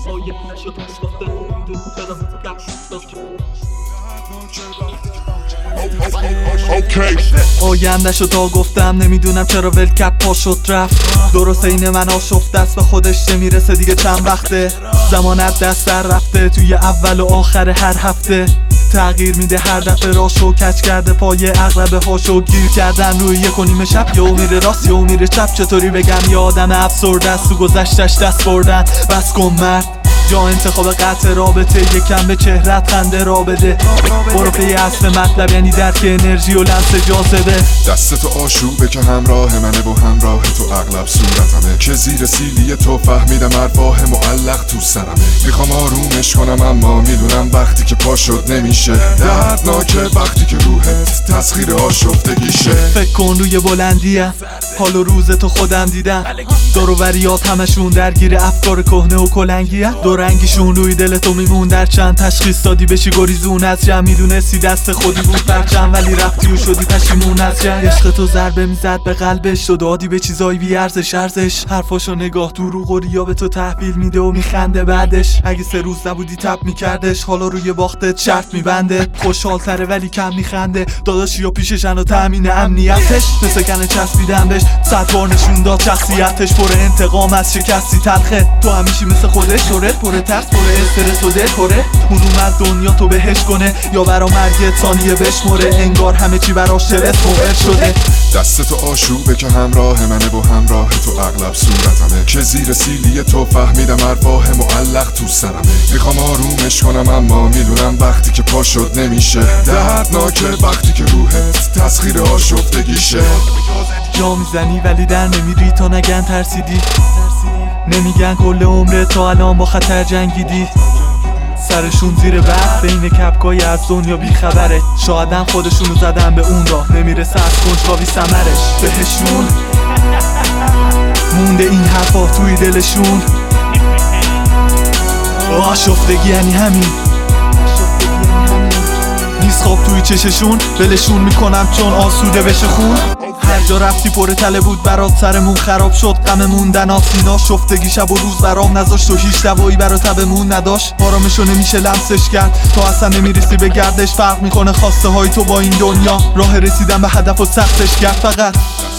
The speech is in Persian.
آینده‌شو تا گفتم نمیدونم چرا ولکپ پا شد رفت. درست این من آشفته است به خودش نمیرسه دیگه چند وقته. زمانت دست در رفته توی اول و آخر هر هفته. تغییر میده هر دفعه راشو کج کرده پای اغربه هاشو. گیر کردن روی 1:30 شب یهو میره راست یهو میره چپ. چطوری بگم یه آدم افسرده است تو گذشتش دست بردن. بس کن مرد یا انتخاب قطع رابطه. یکم به چهرت خنده را بده. برو پی اصل مطلب یعنی درک انرژی و لمس جاذبه. دستتو آشوبه که همراه منه و همراه تو اغلب صورتمه. که زیر سیلی تو فهمیدم ارواح معلق تو سرمه. میخوام آرومش کنم اما میدونم وقتی که پا شد نمیشه. دردناکه وقتی که روحت تسخیر آشفتگیشه. فکر کن روی بلندیم حال و روز تو خودم دیدم. دور و بریات همشون درگیر افکار کهنه و کلنگیه. دو رنگیشون روی دل تو میمون در چند تشخیص دادی بشی گریزون از جمع. میدونستی دست خودی بود پرچم ولی رفتی و شدی پشیمون از جمع. عشق تو ضربه میزد به قلبش و دادی به چیزایی بی ارزش ارزش. حرفاشو نگاه دروغ و ریا به تو تحویل میده و میخنده بعدش. اگه 3 روز نبودی تپ میکردش حالا روی باختت شرط میبنده. خوشحال تره ولی کم میخنده. داداشی و پیششن و تامین امنیتش. مثل کنه چسبیدم بهش 100 بار نشون داد شخصیتش. پر انتقام از شکستی تلخه. تو همیشه مثل خودش پر ترس پر استرس و دل پره. اون اومد دنیا تو بهش کنه یا برا مرگت ثانیه بشمره. انگار همه چی براش طلس موقع شده. دستتو آشوبه که همراه منه و همراه تو اغلب صورتمه. که زیر سیلی تو فهمیدم ارواح معلق تو سرمه. میخوام آرومش کنم اما میدونم وقتی که پا شد نمیشه. دردناکه وقتی که روحت تسخیر آشفتگیشه. جا میزنی ولی در نمیری تا نگن ترسیدی. نمیگن کل عمرت تا الان با خطر جنگیدی. سرشون زیر برف بین کپکای از دنیا بیخبره. شایدن خودشونو زدن به اون راه نمیرسه از کنجکاوی ثمرش. بهشون مونده این حرفا توی دلشون. آشفتگی یعنی همین. نیست خواب توی چششون. ولشون میکنم چون آسوده بشه خون. هر جا رفتی پر تله بود برات سرمون خراب شد. غم موندن آسینا شفتگی شب و روز برام نذاشت و هیچ دوایی برا تبمون نداشت. آرامشو نمیشه لمسش کرد تا اصلا نمیرسی به گردش. فرق میکنه خواسته های تو با این دنیا. راه رسیدن به هدف و سختش کرد فقط.